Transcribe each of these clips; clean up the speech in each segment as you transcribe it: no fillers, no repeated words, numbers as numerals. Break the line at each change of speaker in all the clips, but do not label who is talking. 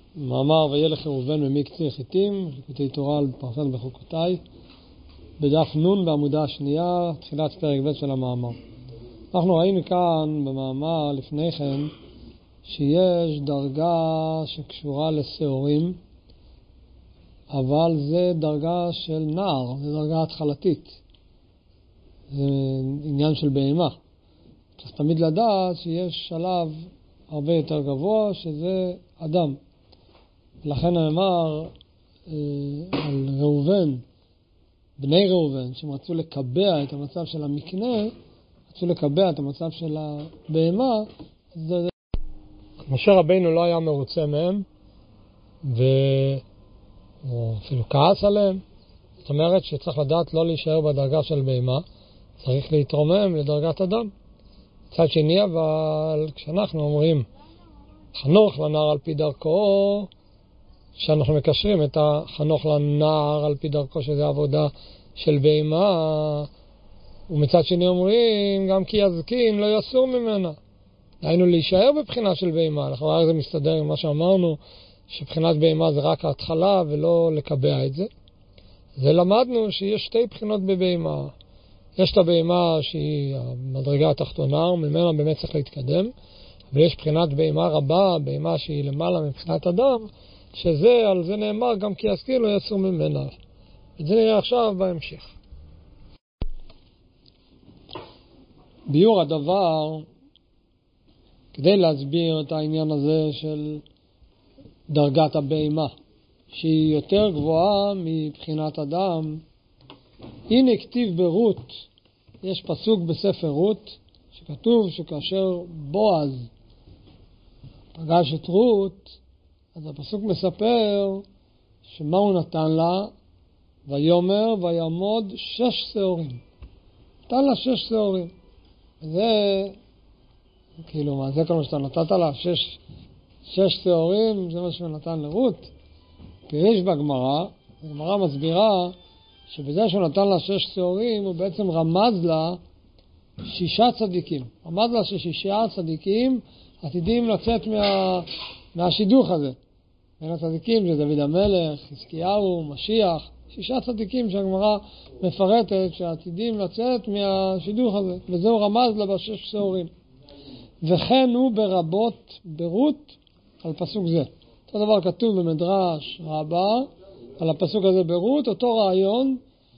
מאמר וילך ראובן ממקצה חיטים, ליקוטי תורה על פרשת בחוקותיי, בדף נ' בעמודה השנייה, תחילת פרק ב' של המאמר. אנחנו ראינו כאן במאמר לפני כן שיש דרגה שקשורה לשעורים, אבל זה דרגה של נער, זה דרגה התחלתית, זה עניין של בהמה. צריך תמיד לדעת שיש שלב הרבה יותר גבוה שזה אדם. לכן נאמר על ראובן, בני ראובן, שהם רצו לקבע את המצב של המקנה, רצו לקבע את המצב של הבהמה, משה רבינו לא היה מרוצה מהם, או אפילו כעס עליהם. זאת אומרת שצריך לדעת לא להישאר בדרגה של בהמה, צריך להתרומם לדרגת אדם. מצד שני, אבל כשאנחנו אומרים חנוך לנער על פי דרכו, שאנחנו מקשרים את החנוך לנער על פי דרכו, שזה עבודה של בהמה, ומצד שני אומרים גם כי יזקין לא יסור ממנה. היינו להישאר בבחינה של בהמה. אנחנו רואים זה מסתדר עם מה שאמרנו, שבחינת בהמה זה רק ההתחלה ולא לקבע את זה. ולמדנו שיש שתי בחינות בבהמה. יש את הבהמה שהיא המדרגה התחתונה, וממנה באמת צריך להתקדם, ויש בחינת בהמה רבה, בהמה שהיא למעלה מבחינת אדם, שזה, על זה נאמר גם כי יזקין לא יסור ממנה. את זה נראה עכשיו בהמשך. ביור הדבר, כדי להסביר את העניין הזה של דרגת הבהמה, שהיא יותר גבוהה מבחינת אדם, הנה כתיב ברות, יש פסוק בספר רות, שכתוב שכאשר בועז פגש את רות, אז הפסוק מספר שמה הוא נתן לה, ויאמר ויעמוד 6 שעורים. נתן לה 6 שעורים. וזה, כאילו מה, זה כל מה שאתה נתת לה, 6 שעורים, זה מה שהוא נתן לרות. פירש בגמרא, הגמרא מסבירה שבזה שהוא נתן לה 6 שעורים, הוא בעצם רמז לה 6 צדיקים. רמז לה ש6 צדיקים עתידים לצאת מהשידוך הזה. בין הצדיקים זה דוד המלך, חזקיהו, משיח, 6 צדיקים שהגמרא מפרטת שעתידים לצאת מהשידוך הזה. וזהו רמז לה ב6 שעורים. וכן הוא ברבות ברות על פסוק זה. אותו דבר כתוב במדרש רבה על הפסוק הזה ברות, אותו רעיון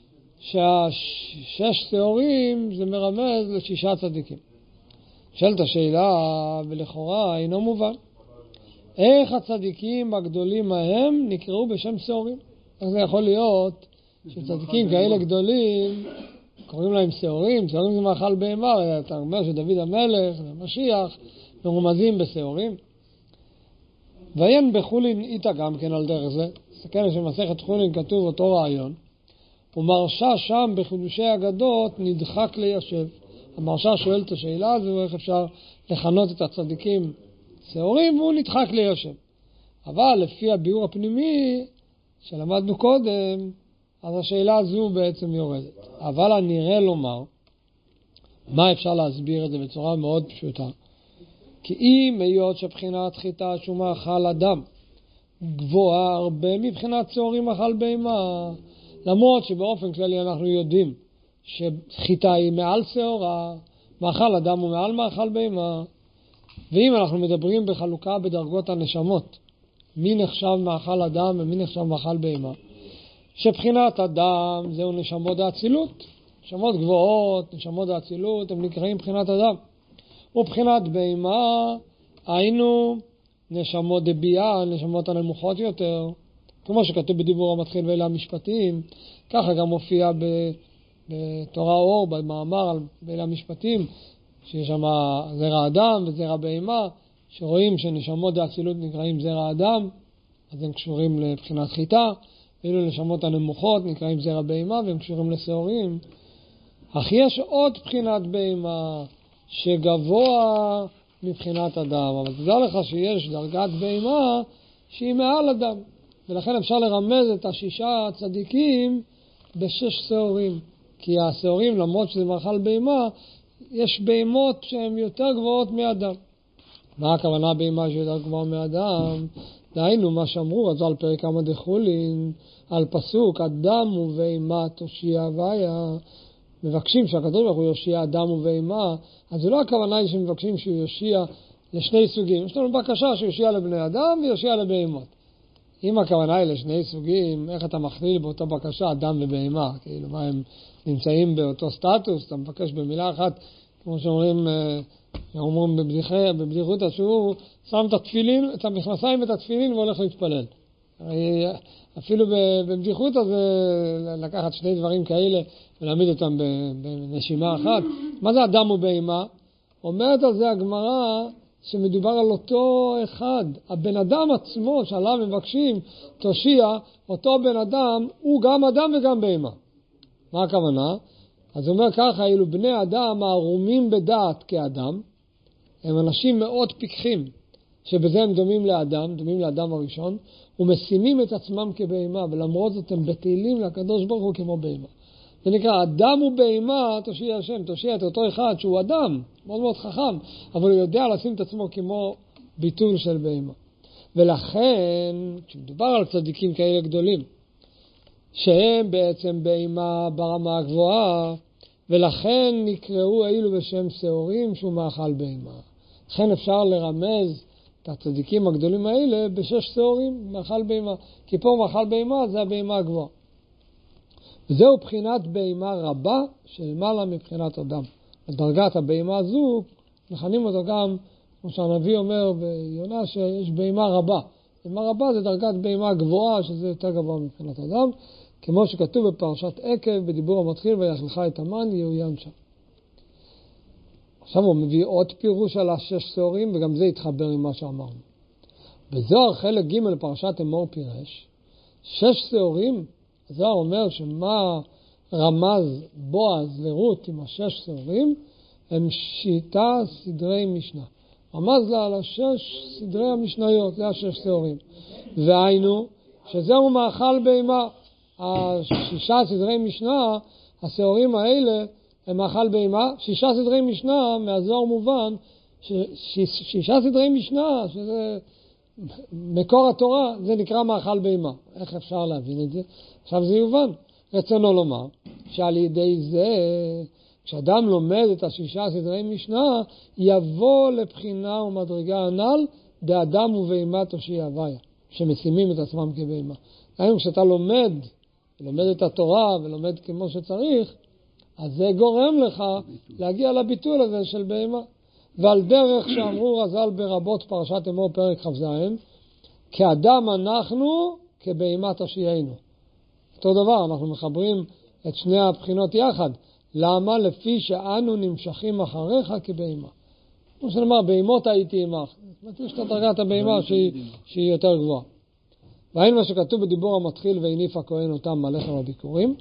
שה6 שעורים זה מרמז ל6 צדיקים. שאלת השאלה ולכאורה אינו מובן. איך הצדיקים הגדולים ההם נקראו בשם שעורים? איך זה יכול להיות שצדיקים כאלה גדולים קוראים להם שעורים? שעורים זה מאכל בהמה, אתה אומר שדוד המלך ומשיח מרומזים בשעורים. ועיין בחולין איתה גם כן על דרך זה. סכן שמסכת חולין כתוב אותו רעיון. ומרשה שם בחידושי אגדות נדחק ליישב. המרשה שואל את השאלה הזו, איך אפשר לכנות את הצדיקים שעורים, והוא נדחק ליישב. אבל לפי הביאור הפנימי שלמדנו קודם, אז השאלה הזו בעצם יורדת. אבל אני נראה לומר, מה אפשר להסביר את זה בצורה מאוד פשוטה? כי אם היות שבחינת חיטה שהוא מאכל אדם גבוהה הרבה מבחינת שעורים מאכל בהמה, למרות שבאופן כללי אנחנו יודעים שחיטה היא מעל שעורה, מאכל אדם הוא מעל מאכל בהמה. ואם אנחנו מדברים בחלוקה בדרגות הנשמות, מי נחשב מאכל אדם ומי נחשב מאכל בהמה, שבחינת אדם זהו נשמות האצילות, נשמות גבוהות, נשמות האצילות, הם נקראים בחינת אדם. ובחינת בהמה היינו נשמות דבייה, נשמות הנמוכות יותר, כמו שכתוב בדיבור המתחיל ואלה המשפטים, ככה גם מופיע בתורה אור, במאמר על ואלה המשפטים, שיש שם זרע אדם וזרע בהמה, שרואים שנשמות האצילות נקראים זרע אדם, אז הם קשורים לבחינת חיטה, ואילו נשמות הנמוכות נקראים זרע בהמה והם קשורים לשעורים. אך יש עוד בחינת בהמה שגבוה מבחינת אדם, אבל תדע לך שיש דרגת בהמה שהיא מעל אדם, ולכן אפשר לרמז את 6 צדיקים ב6 שעורים, כי השעורים למרות שזה מאכל בהמה, יש בהמות שהן יותר גבוהות מאדם. מה הכוונה בהמה שיותר גבוהה מאדם? דהיינו מה שאמרו, אז על פרק כמה דחולין, על פסוק, אדם ובהמה תושיע הוויה, מבקשים שהקדוש ברוך הוא יושיע אדם ובהמה, אז זה לא הכוונה היא שמבקשים שהוא יושיע לשני סוגים. יש לנו בקשה שיושיע לבני אדם ויושיע לבהמות. אם הכוונה היא לשני סוגים, איך אתה מכליל באותה בקשה אדם ובהמה? כאילו, מה הם נמצאים באותו סטטוס? אתה מבקש במילה אחת, כמו שאומרים בבדיחות, שהוא שם את התפילין, את המכנסיים ואת התפילין והולך להתפלל. אפילו בבדיחות הזה לקחת שני דברים כאלה ולהעמיד אותם בנשימה אחת. מה זה אדם ובהמה? אומרת על זה הגמרא שמדובר על אותו אחד. הבן אדם עצמו שעליו מבקשים תושיע, אותו בן אדם הוא גם אדם וגם בהמה. מה הכוונה? אז הוא אומר ככה, אילו בני אדם הערומים בדעת כאדם, הם אנשים מאוד פיקחים, שבזה הם דומים לאדם הראשון, ומשימים את עצמם כבהמה, ולמרות זאת הם בטלים לקדוש ברוך הוא כמו בהמה. זה נקרא, אדם ובהמה תושיע השם, תושיע את אותו אחד שהוא אדם, מאוד מאוד חכם, אבל הוא יודע לשים את עצמו כמו ביטול של בהמה. ולכן, כשמדובר על צדיקים כאלה גדולים, שהם בעצם בהמה ברמה הגבוהה, ולכן נקראו אילו בשם שעורים שהוא מאכל בהמה. לכן אפשר לרמז את הצדיקים הגדולים האלה בשש שעורים, מאכל בהמה. כי פה מאכל בהמה זה הבהמה הגבוהה. וזהו בחינת בהמה רבה שלמעלה מבחינת אדם. בדרגת הבהמה הזו, מכנים אותו גם, כמו שהנביא אומר ביונה, שיש בהמה רבה. בהמה רבה זה דרגת בהמה גבוהה, שזה יותר גבוה מבחינת אדם, כמו שכתוב בפרשת עקב, בדיבור המתחיל, ויאכלך את המן, יאוין שם. עכשיו הוא מביא עוד פירוש על השש שעורים, וגם זה יתחבר עם מה שאמרנו. בזוהר חלק ג' לפרשת אמור פירש, שש שעורים, הזוהר אומר שמה רמז בועז לרות עם השש שעורים, הם שיטה סדרי משנה. רמז לה על השש סדרי המשניות, זה השש שעורים. והיינו, שזהו מאכל בהמה. השישה סדרי משנה, השעורים האלה הם מאכל בהמה. שישה סדרי משנה, מהזוהר מובן, שישה סדרי משנה, שזה מקור התורה, זה נקרא מאכל בהמה. איך אפשר להבין את זה? עכשיו זה יובן. רצונו לומר, שעל ידי זה, כשאדם לומד את השישה סדרי משנה, יבוא לבחינה ומדרגה הנ"ל, באדם ובהמה תושיע הוויה, שמשימים את עצמם כבהמה. היום כשאתה לומד את התורה ולומד כמו שצריך, אז זה גורם לך להגיע לביטול הזה של בהמה. ועל דרך שאמרו רז"ל ברבות פרשת אמור פרק כ"ז, כאדם אנחנו, כבהמה תושיענו. אותו דבר, אנחנו מחברים את שני הבחינות יחד. למה? לפי שאנו נמשכים אחריך כבהמה. כמו שנאמר, בהמות הייתי עמך. זאת אומרת, יש את דרגת הבהמה שהיא יותר גבוהה. והאין מה שכתוב בדיבור המתחיל, והניף הכהן אותם מלאכם הביקורים.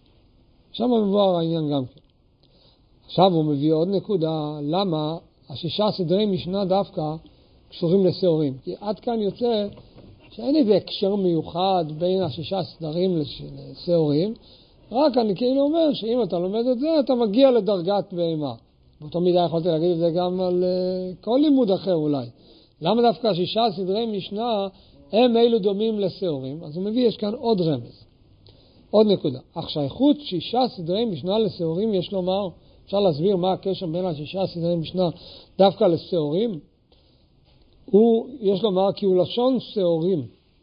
שם מבואר העניין גם כן. עכשיו הוא מביא עוד נקודה, למה השישה סדרי משנה דווקא קשורים לשעורים. כי עד כאן יוצא שאין איזה הקשר מיוחד בין השישה סדרים לשעורים, רק אני כאילו אומר שאם אתה לומד את זה, אתה מגיע לדרגת בהמה. באותו מידה יכולתי להגיד את זה גם על כל לימוד אחר אולי. למה דווקא השישה סדרי משנה הם אלו דומים לשעורים? אז הוא מביא, יש כאן עוד רמז. עוד נקודה. אך שייכות שישה סדרי משנה לשעורים, יש לומר, אפשר להסביר מה הקשר בין השישה סדרי משנה דווקא לשעורים? יש לומר כי הוא לשון שעורים.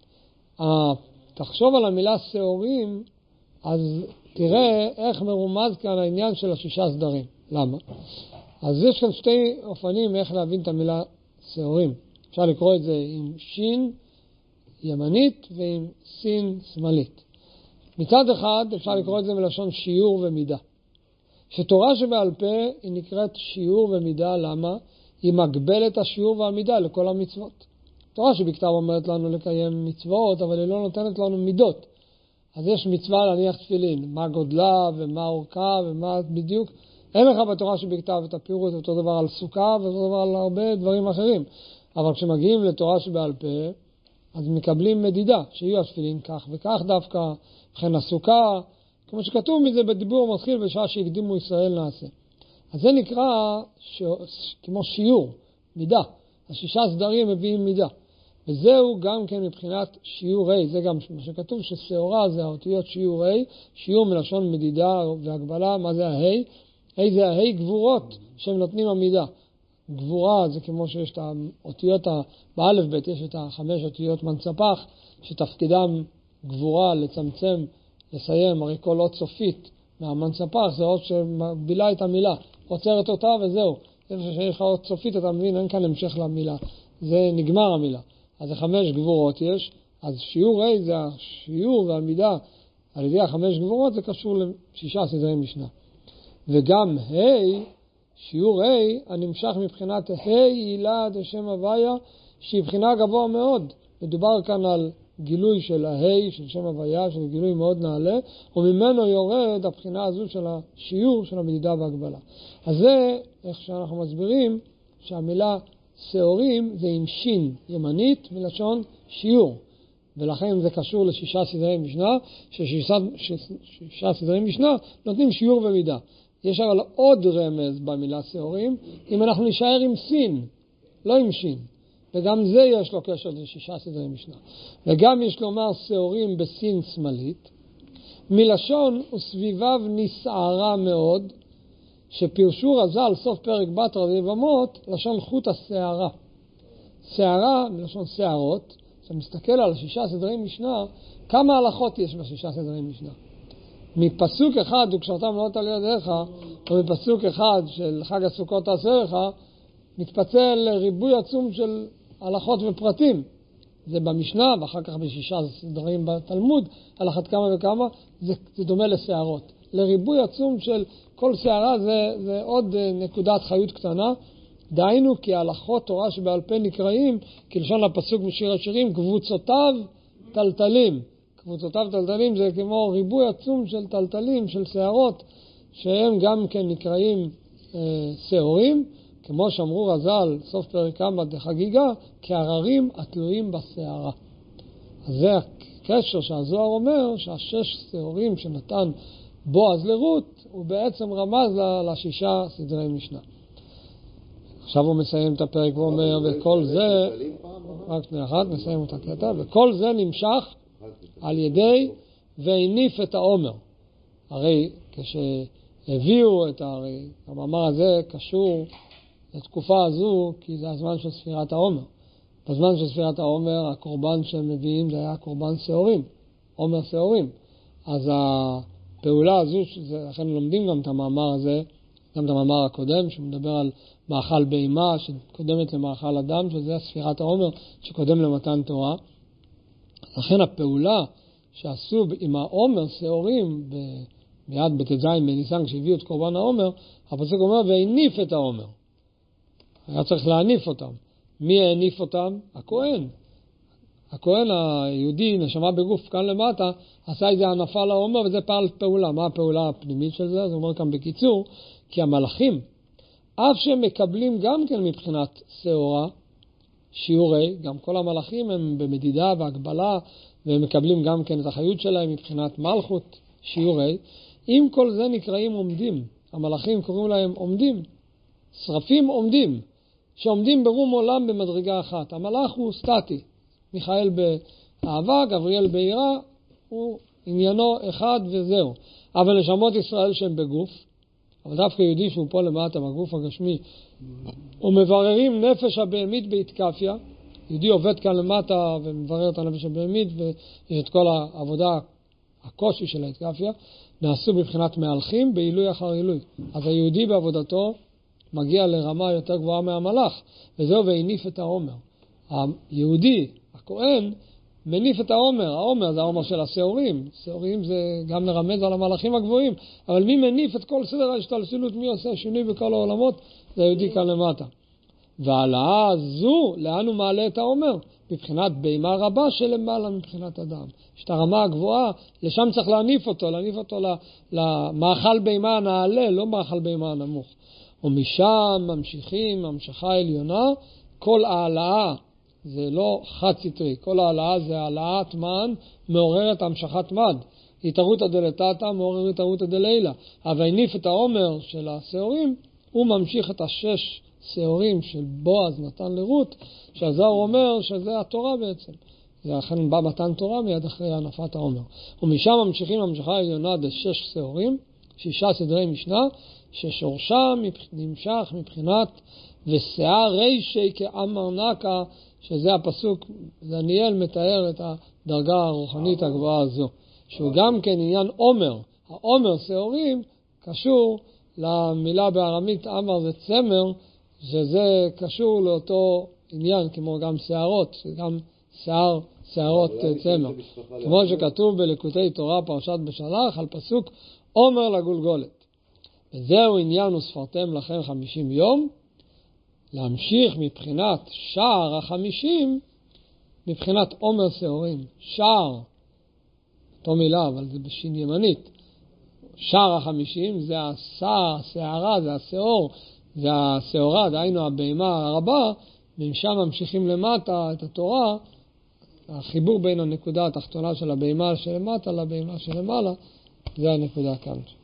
תחשוב על המילה שעורים, אז תראה איך מרומז כאן העניין של השישה סדרים. למה? אז יש כאן שתי אופנים איך להבין את המילה שעורים. אפשר לקרוא את זה עם שין ימנית ועם סין שמאלית. מצד אחד אפשר לקרוא את זה מלשון שיעור ומידה. שתורה שבעל פה היא נקראת שיעור ומידה, למה? היא מגבלת השיעור והמידה לכל המצוות. תורה שבכתב אומרת לנו לקיים מצוות, אבל היא לא נותנת לנו מידות. אז יש מצווה להניח תפילין, מה גודלה ומה אורכה ומה בדיוק. אין לך בתורה שבכתב את הפירוט, אותו דבר על סוכה ואותו דבר על הרבה דברים אחרים. אבל כשמגיעים לתורה שבעל פה, אז מקבלים מדידה, שיהיו התפילין כך וכך דווקא, וכן הסוכה, כמו שכתוב מזה בדיבור מתחיל בשעה שהקדימו ישראל נעשה. אז זה נקרא כמו שיעור, מידה. השישה סדרים מביאים מידה. וזהו גם כן מבחינת שיעור A, זה גם מה שכתוב ששעורה זה האותיות שיעור A, שיעור מלשון מדידה והגבלה, מה זה ה-A? A זה ה-A גבורות שהם נותנים המידה. גבורה זה כמו שיש את האותיות, באלף בית יש את החמש אותיות מנצפח, שתפקידם גבורה לצמצם, לסיים, הרי כל אות סופית מהמנצפח זה אות שמגבילה את המילה, עוצרת אותה וזהו. איפה שיש לך אות סופית אתה מבין, אין כאן המשך למילה, זה נגמר המילה. אז זה חמש גבורות יש, אז שיעור A זה השיעור והמידה על ידי החמש גבורות, זה קשור לשישה סדרי משנה. וגם A, שיעור A הנמשך מבחינת ה' הילה דשם הוויה, שהיא בחינה גבוה מאוד. מדובר כאן על גילוי של הה' של שם הוויה, של גילוי מאוד נעלה, וממנו יורד הבחינה הזו של השיעור של המדידה והגבלה. אז זה איך שאנחנו מסבירים שהמילה שעורים זה עם שין ימנית מלשון שיעור. ולכן זה קשור לשישה סדרי משנה, ששישה סדרי משנה נותנים שיעור ומידה. יש אבל עוד רמז במילה שעורים, אם אנחנו נשאר עם סין, לא עם שין. וגם זה יש לו קשר לשישה סדרי משנה. וגם יש לומר שעורים בסין שמאלית, מלשון וסביביו נסערה מאוד, שפירשו רז"ל סוף פרק בתרא ויבמות, לשון חוט השערה. שערה מלשון שערות, שמסתכל על השישה סדרי משנה, כמה הלכות יש בשישה סדרי משנה? מפסוק אחד, וקשרתם לאות על ידיך, או מפסוק אחד של חג הסוכות תעשה לך, מתפצל לריבוי עצום של הלכות ופרטים. זה במשנה, ואחר כך בשישה סדרים בתלמוד, על אחת כמה וכמה, זה דומה לשערות. לריבוי עצום של כל שערה זה עוד נקודת חיות קטנה, דהיינו כי הלכות תורה שבעל פה נקראים, כלשון הפסוק בשיר השירים, קבוצותיו טלטלים. קבוצותיו טלטלים זה כמו ריבוי עצום של טלטלים, של שערות, שהם גם כן נקראים שעורים, כמו שאמרו רז"ל, סוף פרק כמה דחגיגה, כהררים התלויים בשערה. אז זה הקשר שהזוהר אומר, שהשש שעורים שנתן בועז לרות, הוא בעצם רמז לשישה סדרי משנה. עכשיו הוא מסיים את הפרק ואומר, וכל זה, רק שנייה אחת, נסיים את הקטע, וכל זה נמשך על ידי והניף את העומר. הרי כשהביאו את המאמר הזה קשור לתקופה הזו, כי זה הזמן של ספירת העומר. בזמן של ספירת העומר, הקורבן שהם מביאים זה היה קורבן שעורים, עומר שעורים. אז הפעולה הזו, לכן לומדים גם את המאמר הזה, גם את המאמר הקודם, שמדבר על מאכל בהמה, שקודמת למאכל אדם, שזה ספירת העומר, שקודם למתן תורה. לכן הפעולה שעשו עם העומר שעורים, מיד בט"ז בניסן, כשהביאו את קורבן העומר, הפסוק אומר, והניף את העומר. היה צריך להניף אותם. מי הניף אותם? הכהן. הכהן היהודי, נשמה בגוף כאן למטה, עשה איזה הנפה לעומר, וזה פעולה. מה הפעולה הפנימית של זה? זה אומר כאן בקיצור, כי המלאכים, אף שהם מקבלים גם כן מבחינת שעורה, שיעורי, גם כל המלאכים הם במדידה והגבלה, והם מקבלים גם כן את החיות שלהם מבחינת מלכות, שיעורי. אם כל זה נקראים עומדים, המלאכים קוראים להם עומדים, שרפים עומדים, שעומדים ברום עולם במדרגה אחת. המלאך הוא סטטי, מיכאל באהבה, גבריאל ביראה, הוא עניינו אחד וזהו. אבל נשמות ישראל שהם בגוף, אבל דווקא יהודי שהוא פה למטה בגוף הגשמי, ומבררים נפש הבהמית בהתקפיה, יהודי עובד כאן למטה ומברר את הנפש הבהמית, ויש את כל העבודה, הקושי של ההתקפיה, נעשו בבחינת מהלכים בעילוי אחר עילוי. אז היהודי בעבודתו מגיע לרמה יותר גבוהה מהמלאך, וזהו והניף את העומר. היהודי, הכהן, מניף את העומר. העומר זה העומר של השעורים. שעורים זה גם מרמז על המלאכים הגבוהים, אבל מי מניף את כל סדר ההשתלשלות, מי עושה שינוי בכל העולמות? זה היהודי כאן למטה. והעלאה הזו, לאן הוא מעלה את העומר? מבחינת בהמה רבה שלמעלה מבחינת אדם. יש את הרמה הגבוהה, לשם צריך להניף אותו למאכל בהמה הנעלה, לא מאכל בהמה הנמוך. ומשם ממשיכים, המשכה עליונה, כל העלאה זה לא חד סטרי, כל העלאה זה העלאת מן מעוררת המשכת מד. התערותא דלתתא מעוררת התערותא דלילה. אבל הניף את העומר של השעורים, הוא ממשיך את השש שעורים של בועז נתן לרות, שהזוהר אומר שזה התורה בעצם. לכן בא מתן תורה מיד אחרי הנפת העומר. ומשם ממשיכים המשכה העליונה בשש שעורים, 6 סדרי משנה, ששורשם נמשך מבחינת ושיער רישי כאמר נקה, שזה הפסוק, דניאל מתאר את הדרגה הרוחנית הגבוהה הזו, שהוא גם כן עניין עומר. העומר שעורים קשור למילה בארמית אמר זה צמר, שזה קשור לאותו עניין, כמו גם שערות, גם שערות צמר. כמו שכתוב בליקוטי תורה פרשת בשלח על פסוק עומר לגולגולת. וזהו עניין וספרתם לכם 50 יום, להמשיך מבחינת שער 50, מבחינת עומר שעורים. שער, אותו מילה, אבל זה בשין ימנית. שער 50 זה השערה, זה השעור, זה השעורה, דהיינו הבהמה הרבה, ומשם ממשיכים למטה את התורה, החיבור בין הנקודה התחתונה של הבהמה שלמטה לבהמה שלמעלה, זה הנקודה כאן.